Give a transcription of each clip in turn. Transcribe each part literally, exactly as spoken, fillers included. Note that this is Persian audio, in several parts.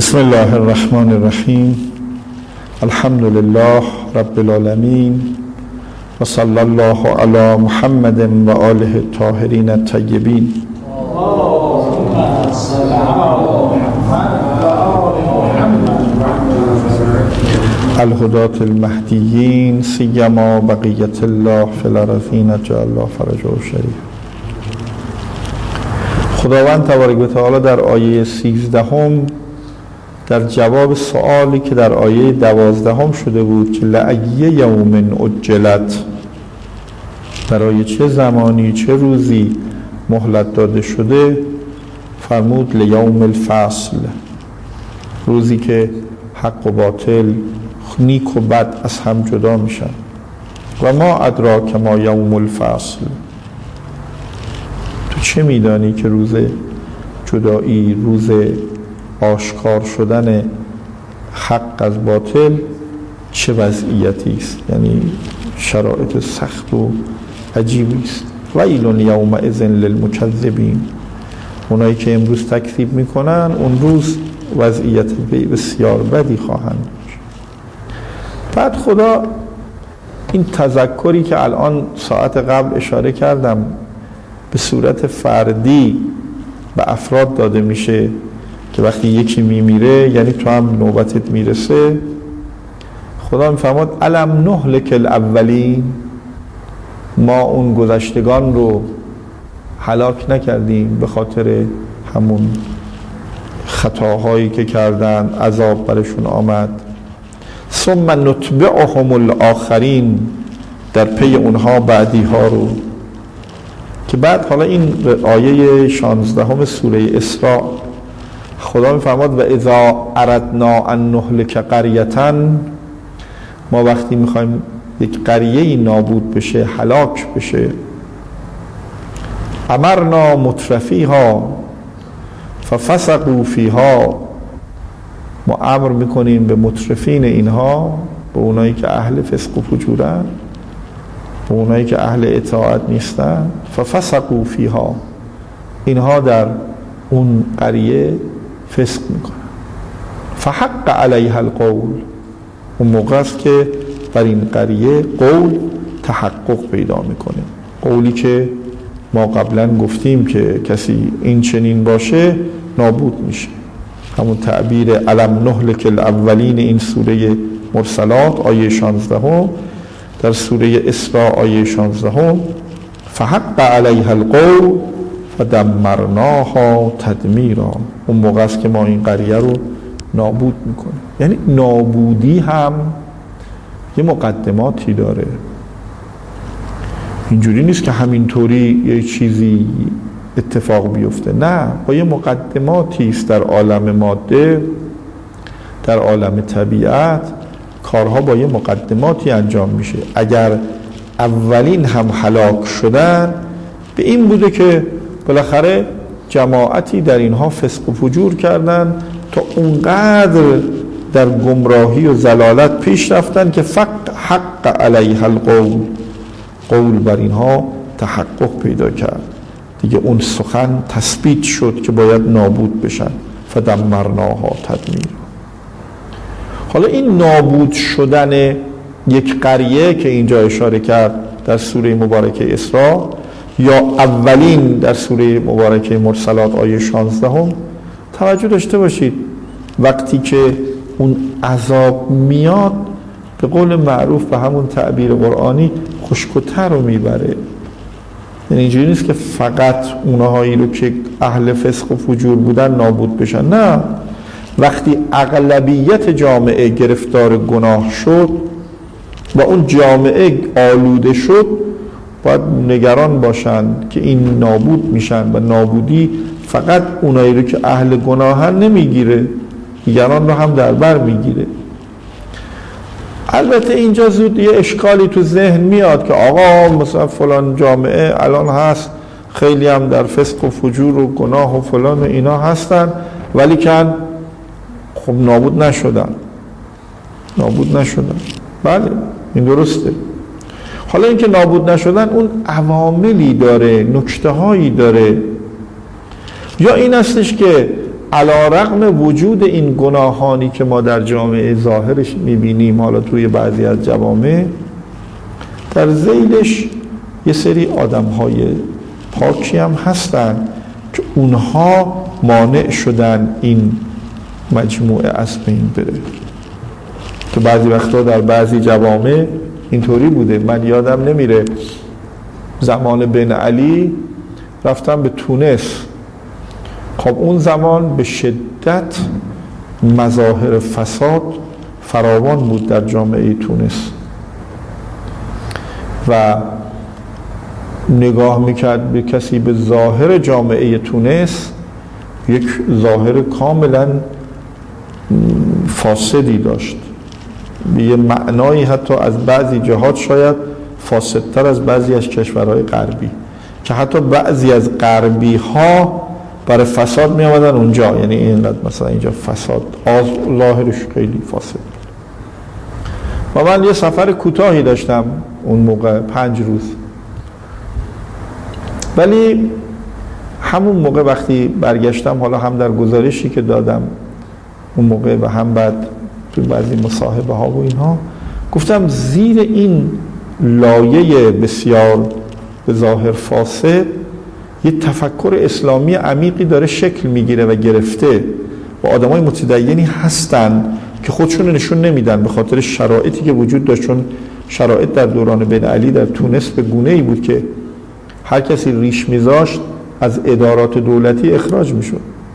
بسم الله الرحمن الرحیم. الحمد لله رب العالمین و صلی الله علی محمد و آله الطاهرین الطیبین. الهداة المهدیین سیما بقیت الله فی الارضین اجل الله فرجه الشریف. خداوند تبارک و تعالی در آیه سیزدهم در جواب سوالی که در آیه دوازدهم شده بود که لأیه یوم اجلت، برای چه زمانی چه روزی مهلت داده شده، فرمود لیوم الفصل، روزی که حق و باطل، نیک و بد از هم جدا میشن. و ما ادراک ما یوم الفصل، تو چه میدانی که روز جدایی، روز آشکار شدن حق از باطل چه وضعیتی است؟ یعنی شرایط سخت و عجیبی است. ویل یومئذ للمکذبین، اونایی که امروز تکذیب میکنن اون روز وضعیت بسیار بدی خواهند داشت. بعد خدا این تذکری که الان ساعت قبل اشاره کردم به صورت فردی به افراد داده میشه که وقتی یکی میمیره یعنی تو هم نوبتت میرسه. خدا میفرماد الم نهلک الاولین، ما اون گذشتگان رو هلاک نکردیم به خاطر همون خطاهایی که کردن، عذاب برشون آمد. ثم نتبعهم الاخرین، در پی اونها بعدی ها رو که بعد حالا این آیه شانزدهم سوره اسراء خدا میفرماد و اذا اردنا ان نهلک قریة، ما وقتی میخوایم یک قریه نابود بشه، هلاک بشه، امرنا مترفیها ففسقوا فیها، ما امر میکنیم به مترفین اینها، به اونایی که اهل فسق و فجورن، به اونایی که اهل اطاعت نیستن، ففسقوا فیها، اینها در اون قریه فسق میکنن. فحق علیها القول، اون موقع است که بر این قریه قول تحقق پیدا میکنه. قولی که ما قبلا گفتیم که کسی این چنین باشه نابود میشه، همون تعبیر الم نهلک الاولین این سوره مرسلات آیه شانزدهم، در سوره اسراء آیه شانزدهم فحق علیها القول فدمرناها تدمیرا، اون موقع است که ما این قریه رو نابود میکنیم. یعنی نابودی هم یه مقدماتی داره، اینجوری نیست که همینطوری یه چیزی اتفاق بیفته، نه، با یه مقدماتی است. در عالم ماده، در عالم طبیعت کارها با یه مقدماتی انجام میشه. اگر اولین هم هلاک شدن به این بوده که بالاخره جماعتی در اینها فسق و فجور کردن تا اونقدر در گمراهی و ضلالت پیش رفتن که فق حق علیها القول، قول بر اینها تحقق پیدا کرد دیگه، اون سخن تثبیت شد که باید نابود بشن. فدمرناها تدمیر. حالا این نابود شدن یک قریه که اینجا اشاره کرد در سوره مبارکه اسراء، یا اولین در سوره مبارکه مرسلات آیه شانزدهم، توجه داشته باشید وقتی که اون عذاب میاد به قول معروف به همون تعبیر قرآنی خشک و تر رو میبره. یعنی اینجوری نیست که فقط اونهایی رو که اهل فسق و فجور بودن نابود بشن، نه، وقتی اغلبیت جامعه گرفتار گناه شد و اون جامعه آلوده شد، باید نگران باشن که این نابود میشن و نابودی فقط اونایی رو که اهل گناهن نمیگیره، دیگران رو هم در بر میگیره. البته اینجا زود یه اشکالی تو ذهن میاد که آقا مثلا فلان جامعه الان هست خیلی هم در فسق و فجور و گناه و فلان و اینا هستن ولی کن خب نابود نشدن، نابود نشدن. بله این درسته. حالا اینکه نابود نشدن اون عواملی داره، نکته هایی داره. یا این هستش که علیرغم وجود این گناهانی که ما در جامعه ظاهرش میبینیم، حالا توی بعضی از جوامع، در ذیلش یه سری آدم‌های پاکی هم هستن که اونها مانع شدن این مجموعه از بین بره. که بعضی وقتا در بعضی جوامع اینطوری بوده. من یادم نمیره زمان بن علی رفتم به تونس. خب اون زمان به شدت مظاهر فساد فراوان بود در جامعه تونس و نگاه میکرد به کسی به ظاهر جامعه تونس، یک ظاهر کاملا فاسدی داشت، به یه معنایی حتی از بعضی جهات شاید فاسدتر از بعضی از کشورهای غربی، که حتی بعضی از غربی ها برای فساد می آمدن اونجا. یعنی اینقدر مثلا اینجا فساد آز ظاهرش خیلی فاسد. و من یه سفر کوتاهی داشتم اون موقع، پنج روز، ولی همون موقع وقتی برگشتم، حالا هم در گزارشی که دادم اون موقع و هم بعد تو بعضی مصاحبه ها و اینها، گفتم زیر این لایه بسیار به ظاهر فاسد یه تفکر اسلامی عمیقی داره شکل میگیره و گرفته و آدمای متدینی هستن که خودشون نشون نمیدن به خاطر شرایطی که وجود داشت. چون شرایط در دوران بن علی در تونس به گونه‌ای بود که هر کسی ریش میذاشت از ادارات دولتی اخراج میشد.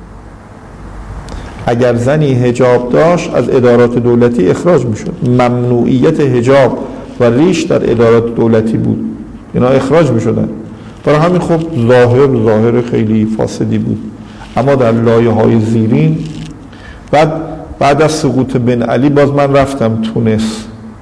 اگر زنی حجاب داشت از ادارات دولتی اخراج میشد. ممنوعیت حجاب و ریش در ادارات دولتی بود، اینا اخراج میشدن. برای همین خب ظاهر ظاهر خیلی فاسدی بود. اما در لایه های زیرین، بعد بعد از سقوط بن علی باز من رفتم تونس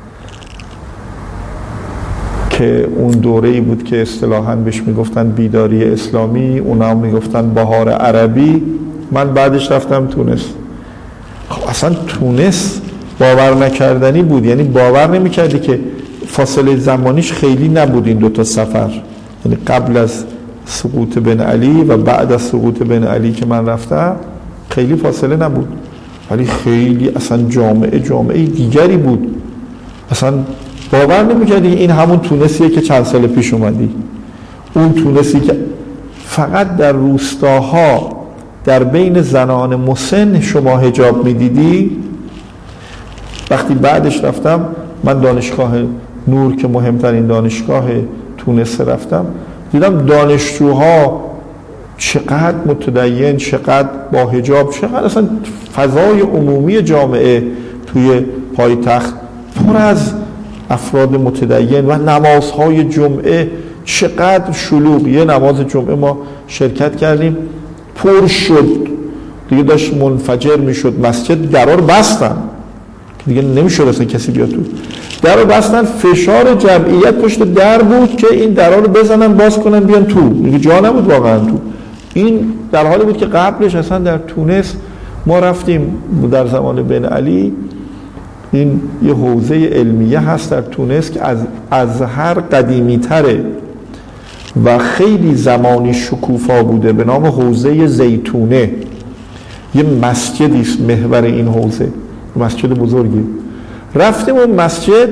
که اون دوره‌ای بود که اصطلاحاً بهش میگفتن بیداری اسلامی، اونا میگفتن بهار عربی. من بعدش رفتم تونس. خب اصلا تونس باور نکردنی بود. یعنی باور نمی‌کردی که فاصله زمانیش خیلی نبود این دو تا سفر، یعنی قبل از سقوط بن علی و بعد از سقوط بن علی که من رفتم خیلی فاصله نبود، ولی خیلی اصلا جامعه جامعه دیگری بود. اصلا باور نمی‌کردی این همون تونسیه که چند سال پیش اومدی، اون تونسی که فقط در روستاها در بین زنان مسن شما حجاب میدیدی. وقتی بعدش رفتم من دانشگاه نور که مهمترین دانشگاه تونس رفتم، دیدم دانشجوها چقدر متدین، چقدر با حجاب، چقدر اصلا فضای عمومی جامعه توی پایتخت پر از افراد متدین و نمازهای جمعه چقدر شلوغ. یه نماز جمعه ما شرکت کردیم پر شد، دیگه داشت منفجر میشد. مسجد درا رو بستن دیگه نمیشد اصلا کسی بیاد تو. در رو بستن، فشار جمعیت پشت در بود که این درا رو بزنن باز کنن بیان تو، دیگه جا نبود واقعا تو. این در حالی بود که قبلش اصلا در تونس ما رفتیم در زمان بن علی، این یه حوزه علمیه هست در تونس که از ازهر قدیمی تره و خیلی زمانی شکوفا بوده، به نام حوزه زیتونه. یه مسجدی است محور این حوزه، مسجد بزرگی. رفتیم اون مسجد،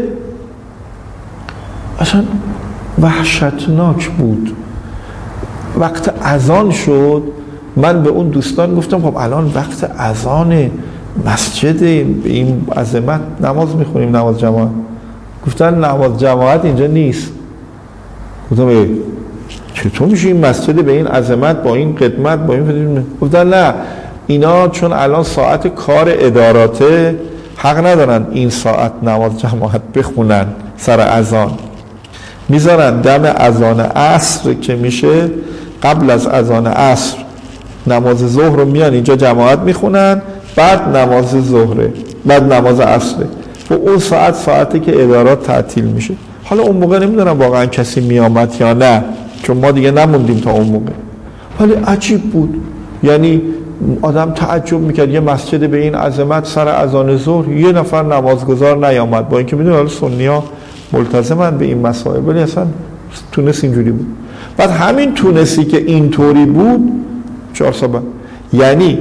اصلا وحشتناک بود. وقت اذان شد، من به اون دوستان گفتم خب الان وقت اذان مسجد به این عظمت نماز میخونیم، نماز جماعت. گفتن نماز جماعت اینجا نیست. گفتم ای چطور میشه این مسجد به این عظمت با این قدمت با این فضیلت؟ گفتن نه اینا چون الان ساعت کار اداراته حق ندارن این ساعت نماز جماعت بخونن سر اذان، میذارن دم اذان عصر که میشه، قبل از اذان عصر نماز ظهر رو میان اینجا جماعت میخونن، بعد نماز ظهره، بعد نماز عصره و اون ساعت ساعتی که ادارات تعطیل میشه. حالا اون موقع نمیدونم واقعا کسی میامد یا نه، چون ما دیگه نموندیم تا اون موقع، ولی عجیب بود. یعنی آدم تعجب میکرد یه مسجد به این عظمت سر اذان ظهر یه نفر نمازگزار نیامد، با اینکه میدونم سنی‌ها ملتزمن به این مسائل، ولی اصلا تونس اینجوری بود. بعد همین تونسی که اینطوری بود چهار سال بعد، یعنی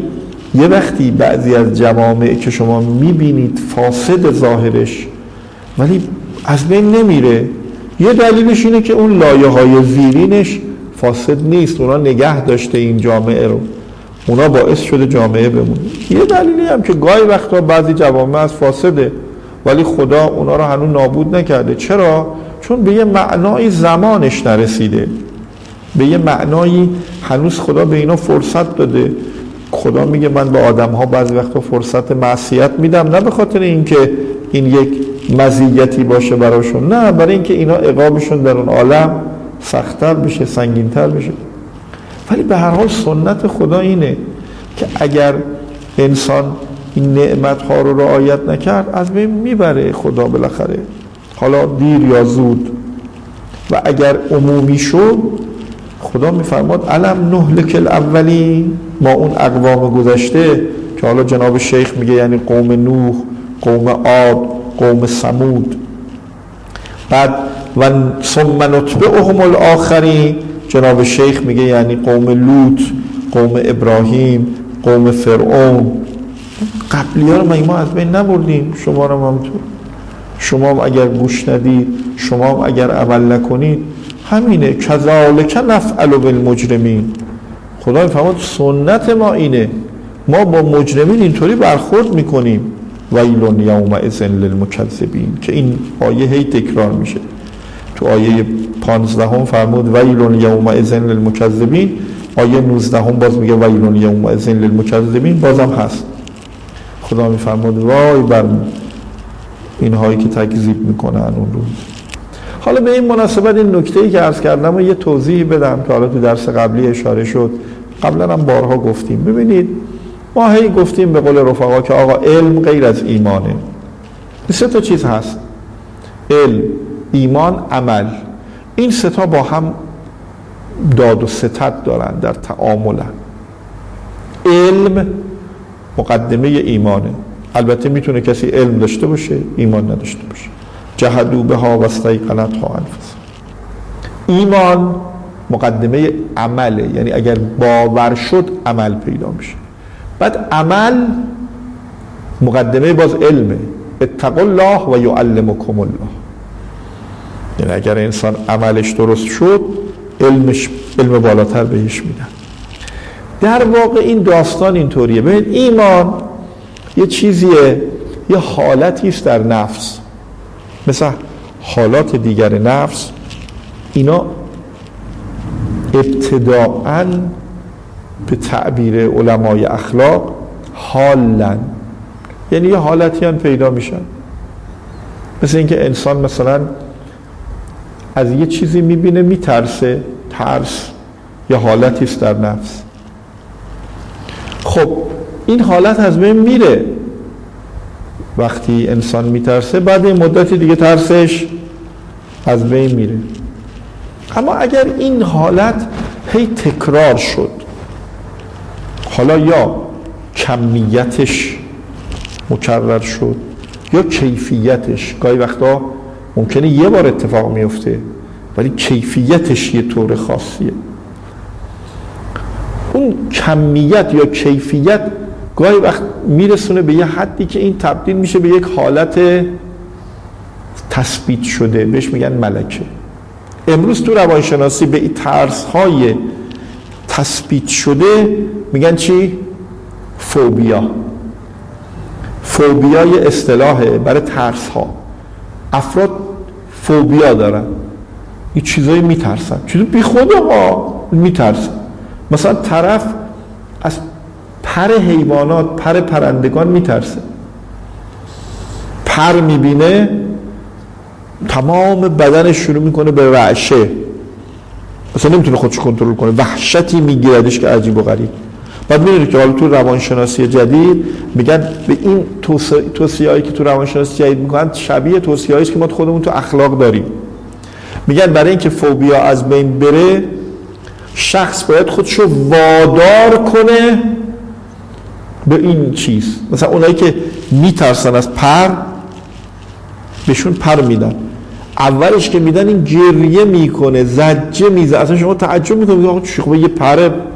یه وقتی بعضی از جوامع که شما میبینید فاسد ظاهرش ولی از بین نمیره، یه دلیلش اینه که اون لایه های زیرینش فاسد نیست، اونا نگه داشته این جامعه رو، اونا باعث شده جامعه بمونه. یه دلیلی هم که گاهی وقتا بعضی جوامع از فاسده ولی خدا اونا رو هنوز نابود نکرده. چرا؟ چون به یه معنای زمانش نرسیده، به یه معنایی هنوز خدا به اینا فرصت داده. خدا میگه من به آدم ها بعضی وقتا فرصت معصیت میدم، نه به خاطر اینکه این یک مزیتی باشه براشون، نه، برای اینکه اینا عقابشون در اون عالم سخت‌تر بشه، سنگین‌تر بشه. ولی به هر حال سنت خدا اینه که اگر انسان این نعمت‌ها رو رعایت نکرد از بین میبره خدا بالاخره، حالا دیر یا زود. و اگر عمومی شد خدا میفرماد علم نهلک الاولین، ما اون اقوام گذشته که حالا جناب شیخ میگه یعنی قوم نوح، قوم عاد، قوم ثمود، بعد و ثم نتبعهم الاخرین، جناب شیخ میگه یعنی قوم لوط، قوم ابراهیم، قوم فرعون. قبلی ها رو ما از بین نبردیم، شما رو هم تو شما هم اگر گوش ندید، شما هم اگر عمل نکنید همینه. کذالک نفعل بالمجرمین، خدا میفرماد سنت ما اینه، ما با مجرمین اینطوری برخورد میکنیم. ویل یومئذ للمکذبین، که این آیه هی تکرار میشه. تو آیه پانزدهم فرمود ویل یومئذ للمکذبین، آیه نوزدهم باز میگه ویل یومئذ للمکذبین، بازم هست. خدا میفرماد وای بر اینهایی که تکذیب میکنن اون روز. حالا به این مناسبت این نکته‌ای که عرض کردم و یه توضیح بدم که حالا تو درس قبلی اشاره شد، قبلا هم بارها گفتیم. ببینید ما هی گفتیم به قول رفقا که آقا علم غیر از ایمانه. سه تا چیز هست: علم، ایمان، عمل. این سه تا با هم داد و ستد دارن در تعاملن. علم مقدمه ایمانه. البته میتونه کسی علم داشته باشه ایمان نداشته باشه. جحدوا بها و استیقنتها انفسهم. ایمان مقدمه عمله، یعنی اگر باور شد عمل پیدا میشه. بعد عمل مقدمه باز علمه. اتقوا الله و یعلمکم الله. یعنی اگر انسان عملش درست شد علمش علم بالاتر بهش میدن. در واقع این داستان اینطوریه. ببین ایمان یه چیزیه، یه حالتی است در نفس، مثل حالات دیگر نفس. اینا ابتداءً به تعبیر علمای اخلاق حالن، یعنی یه حالتی هم پیدا میشن. مثل اینکه انسان مثلا از یه چیزی میبینه میترسه، ترس یه حالتی است در نفس. خب این حالت از بین میره وقتی انسان میترسه، بعد این مدتی دیگه ترسش از بین میره. اما اگر این حالت هی تکرار شد، حالا یا کمیتش مکرر شد یا کیفیتش، گاهی وقتا ممکنه یه بار اتفاق میفته ولی کیفیتش یه طور خاصیه. اون کمیت یا کیفیت گاهی وقت میرسونه به یه حدی که این تبدیل میشه به یک حالت تثبیت شده، بهش میگن ملکه. امروز تو روانشناسی به این ترس‌های تثبیت شده میگن چی؟ فوبیا. فوبیا یه اصطلاحه برای ترس‌ها. افراد فوبیا دارن، این چیزایی میترسن، چیزی بی خود ها میترسن. مثلا طرف از پر حیوانات، پر پرندگان میترسه، پر میبینه تمام بدنش شروع میکنه به رعشه، مثلا نمیتونه خودش کنترل کنه، وحشتی میگیردش که عجیب و غریب. بعد میدونید که حالا تو روانشناسی جدید میگن به این توصیه‌هایی که تو روانشناسی جدید میکنن شبیه توصیه‌هایی است که ما خودمون تو اخلاق داریم. میگن برای اینکه فوبیا از بین بره شخص باید خودشو وادار کنه به این چیز. مثلا اونایی که میترسن از پر بهشون پر میدن، اولش که میدن این گریه میکنه، زجه میزه، اصلا شما تعجب میکنید آقا چی، خب یه پر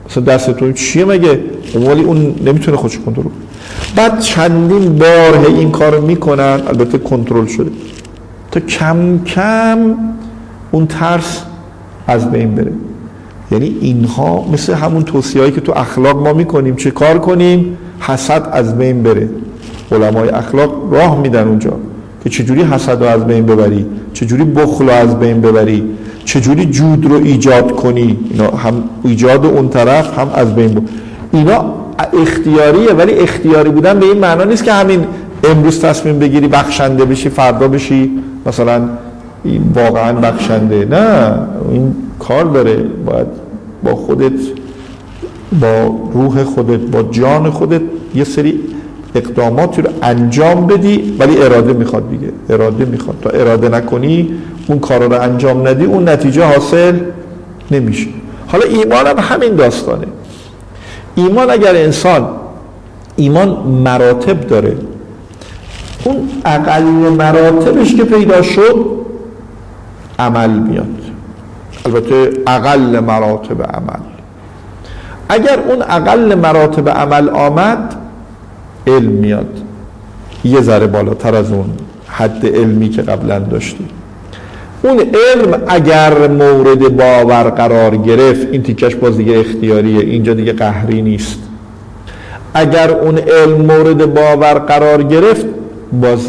مثلا دستتون چیه مگه؟ ولی اون نمیتونه خودش کنترل کنه. بعد چندین بار این کارو میکنن، البته کنترل شده، تا کم کم اون ترس از بین بره. یعنی اینها مثل همون توصیه‌ای که تو اخلاق ما میکنیم، چه کار کنیم حسد از بین بره. علمای اخلاق راه میدن اونجا که چجوری حسد رو از بین ببری، چجوری بخل رو از بین ببری، چجوری جود رو ایجاد کنی. اینا هم ایجاد اون طرف هم از بین ببری. اینا اختیاریه، ولی اختیاری بودن به این معنا نیست که همین امروز تصمیم بگیری بخشنده بشی فردا بشی مثلا واقعا بخشنده. نه، این کار داره، باید با خودت، با روح خودت، با جان خودت یه سری اقداماتی رو انجام بدی، ولی اراده میخواد دیگه، اراده میخواد. تا اراده نکنی اون کار رو انجام ندی اون نتیجه حاصل نمیشه. حالا ایمان هم همین داستانه. ایمان اگر انسان، ایمان مراتب داره، اون اقل مراتبش که پیدا شد عمل میاد. البته اقل مراتب عمل، اگر اون اقل مراتب عمل آمد علم میاد یه ذره بالاتر از اون حد علمی که قبلا داشتی. اون علم اگر مورد باور قرار گرفت، این تیکش باز دیگه اختیاریه، اینجا دیگه قهری نیست. اگر اون علم مورد باور قرار گرفت باز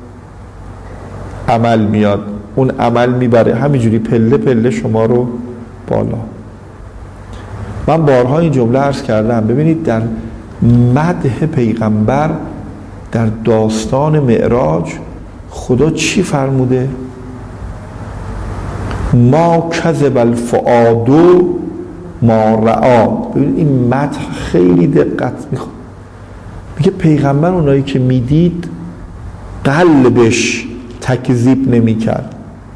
عمل میاد، اون عمل میبره همینجوری پله پله شما رو بالا. من بارها این جمله عرض کردم، ببینید در مدح پیغمبر در داستان معراج خدا چی فرموده؟ ما کذب الفؤاد ما رأى. ببینید این مدح خیلی دقت میخواد. میگه پیغمبر اونایی که میدید قلبش تکذیب نمیکرد،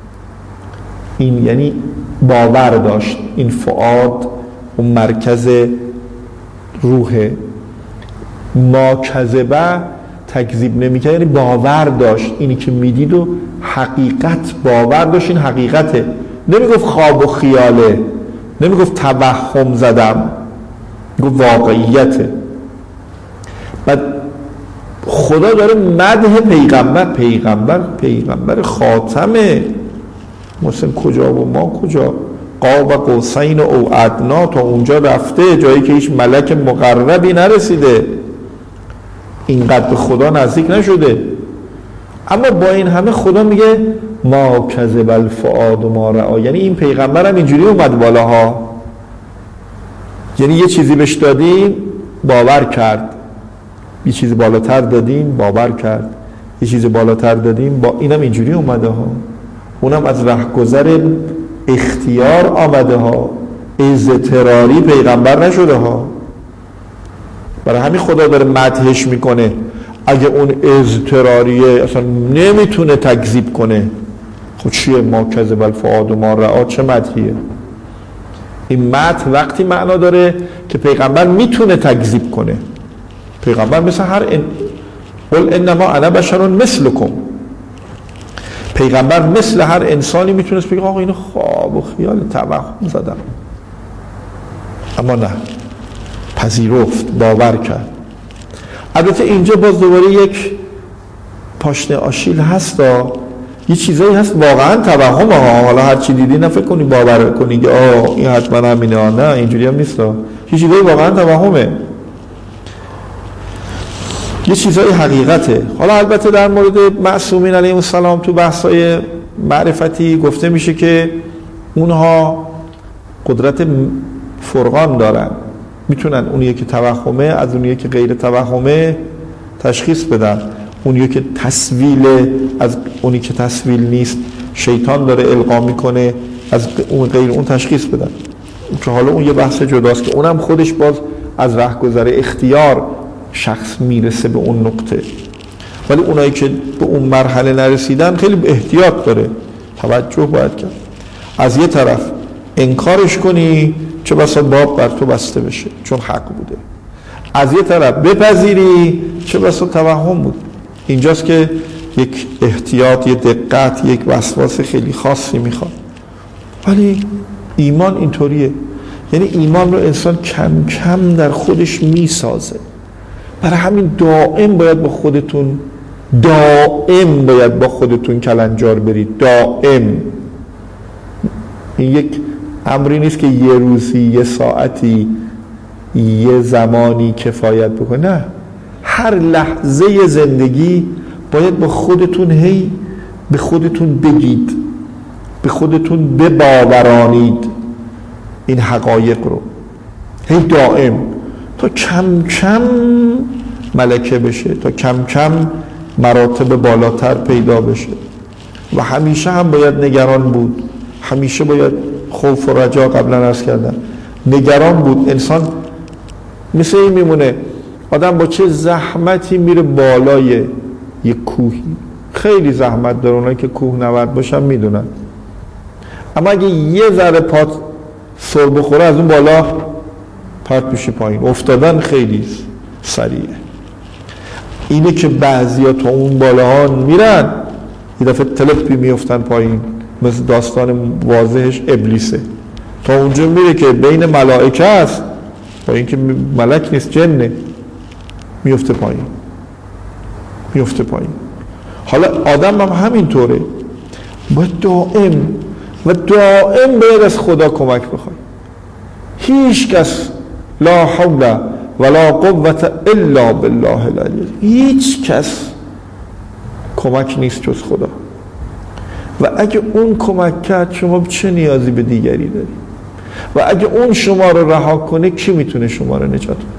این یعنی باور داشت. این فؤاد اون مرکز روحه. ما کذبه تکذیب نمیکرد یعنی باور داشت، اینی که میدید و حقیقت باور داشت، این حقیقته. نمیگفت خواب و خیاله، نمیگفت توهم زدم، گفت واقعیته. بعد خدا داره مدح پیغمبر، پیغمبر پیغمبر خاتمه. مثلا کجا و ما کجا؟ قاب قوسین او ادنا، تا اونجا رفته جایی که هیچ ملک مقربی نرسیده، اینقدر به خدا نزدیک نشده. اما با این همه خدا میگه ما کذب الفؤاد ما رأى، یعنی این پیغمبر هم اینجوری اومد بالاها. یعنی یه چیزی بهش دادیم باور کرد، یه چیزی بالاتر دادیم باور کرد، یه چیزی بالاتر دادیم با اینم اینجوری اومده ها. اونم از رهگذر اختیار آمده ها، اضطراری پیغمبر نشده ها. برای همین خدا داره مدحش میکنه. اگه اون اضطراریه اصلا نمیتونه تکذیب کنه، خب چیه ما کذب الفؤاد ما رأى؟ چه مدحیه؟ این مدح وقتی معنا داره که پیغمبر میتونه تکذیب کنه. پیغمبر مثل هر ان... قل انما انا بشر مثلکم، پیغمبر مثل هر انسانی میتونست بگه آقا اینو خواب و خیال توهم زدم، اما نه، پذیرفت، باور کرد. البته اینجا باز دوباره یک پاشنه آشیل هست، یه چیزایی هست واقعا توهم ها. حالا هر چی دیدی نه فکر کنی باور کنی که آه این حتما همینه ها. نه، اینجوری هم نیست. یه چیزایی واقعا توهمه، یه چیزای حقیقته. حالا البته در مورد معصومین علیهم السلام تو بحث‌های معرفتی گفته میشه که اونها قدرت فرقان دارن، میتونن اونیه که توهمه از اونیه که غیر توهمه تشخیص بدن، اونیه که تسویل از اونی که تسویل نیست شیطان داره القا میکنه از اون غیر اون تشخیص بدن. که حالا اون یه بحث جداست که اونم خودش باز از رهگذر اختیار شخص میرسه به اون نقطه. ولی اونایی که به اون مرحله نرسیدن خیلی احتیاط داره، توجه باید کرد. از یه طرف انکارش کنی چه بسا باب بر تو بسته بشه چون حق بوده، از یه طرف بپذیری چه بسا توهم بود. اینجاست که یک احتیاط، یک دقت، یک وسواس خیلی خاصی میخواد. ولی ایمان اینطوریه. یعنی ایمان رو انسان کم کم در خودش میسازه. برای همین دائم باید با خودتون دائم باید با خودتون کلنجار برید. دائم. این یک امری نیست که یه روزی، یه ساعتی، یه زمانی کفایت بکنه. نه، هر لحظه زندگی باید با خودتون هی به خودتون بگید، به خودتون بباورانید این حقایق رو، هی دائم، تا کم کم ملکه بشه، تا کم کم مراتب بالاتر پیدا بشه. و همیشه هم باید نگران بود، همیشه باید خوف و رجا، قبلا عرض کردم، نگران بود. انسان مثل این میمونه، آدم با چه زحمتی میره بالای یک کوهی، خیلی زحمت داره، اونایی که کوه نورد باشن میدونن، اما اگه یه ذره پات سر بخوره از اون بالا پرت میشه پایین، افتادن خیلی سریعه. اینه که بعضیا تا اون بالاها میرن، یه دفعه تلپی میفتن پایین، مثل داستان واضحش ابلیسه، تا اونجا میره که بین ملائکه است، با اینکه ملک نیست، جنه، میفته پایین میفته پایین. حالا آدم هم همینطوره، باید دائم و دائم باید از خدا کمک بخوای. هیچ کس لا حول ولا قوة الا بالله العلی، هیچ کس کمک نیست جز خدا. و اگه اون کمک کرد، شما چه نیازی به دیگری داری؟ و اگه اون شما رو رها کنه، کی میتونه شما رو نجات بده؟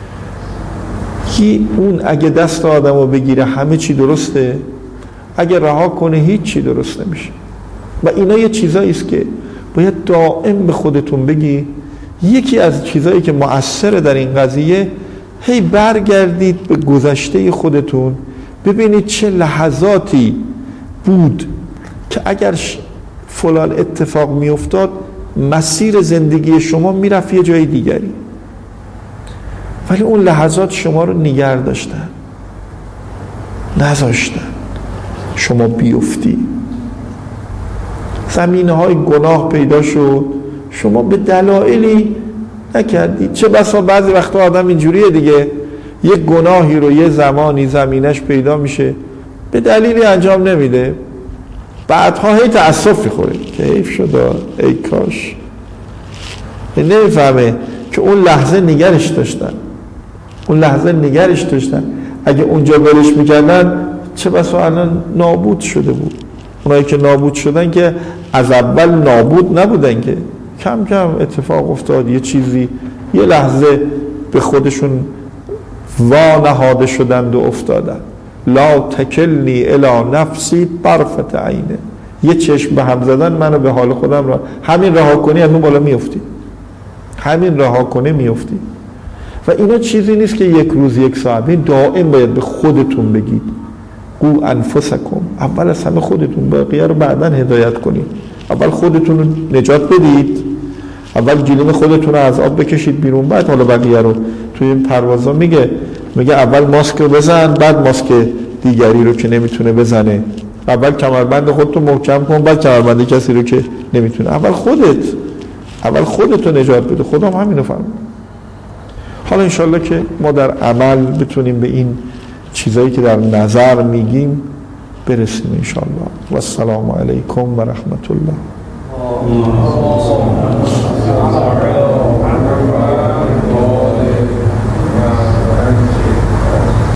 کی اون اگه دست آدم رو بگیره همه چی درسته، اگه رها کنه هیچ چی درست نمیشه. و اینا یه چیزایی است که باید دائم به خودتون بگی. یکی از چیزایی که مؤثره در این قضیه، هی برگردید به گذشته خودتون، ببینید چه لحظاتی بود که اگر فلان اتفاق میافتاد مسیر زندگی شما میرفت یه جای دیگری، ولی اون لحظات شما رو نگه داشتن، نذاشتن شما بیفتی. زمینه های گناه پیدا شد، شما به دلایلی نکردید. چه بسا بعضی وقتا آدم اینجوریه دیگه، یک گناهی رو یه زمانی زمینش پیدا میشه، به دلیلی انجام نمیده، بعدها هی تأسف میخوره که حیف شده، ای کاش. نمیفهمه که اون لحظه نگرش داشتن، اون لحظه نگرش داشتن، اگه اونجا برش میکردن چه بسا الان نابود شده بود. اونایی که نابود شدن که از اول نابود نبودن، که کم کم اتفاق افتاد، یه چیزی یه لحظه به خودشون وانهاده شدند و افتادن. لا تکلنی الی نفسی طرفة عینه، یه چشم به هم زدن منو به حال خودم را، همین رها کنی از اون بالا میافتی، همین رها کنی میافتی. و اینا چیزی نیست که یک روز یک ساعت، دائم باید به خودتون بگید قو انفسکم، اول از همه خودتون، بقیه رو بعداً هدایت کنید. اول خودتون رو نجات بدید، اول گلیم خودتون رو از آب بکشید بیرون، بعد حالا بقیه رو. توی این پروازا میگه میگه اول ماسک رو بزن، بعد ماسک دیگری رو که نمیتونه بزنه. اول کمربند خودتو محکم کن، بعد کمربند کسی رو که نمیتونه. اول خودت اول خودت رو نجات بده. خدا هم همینو فرمود. حالا انشالله که ما در عمل بتونیم به این چیزایی که در نظر میگیم برسیم انشالله. و السلام علیکم و رحمت الله.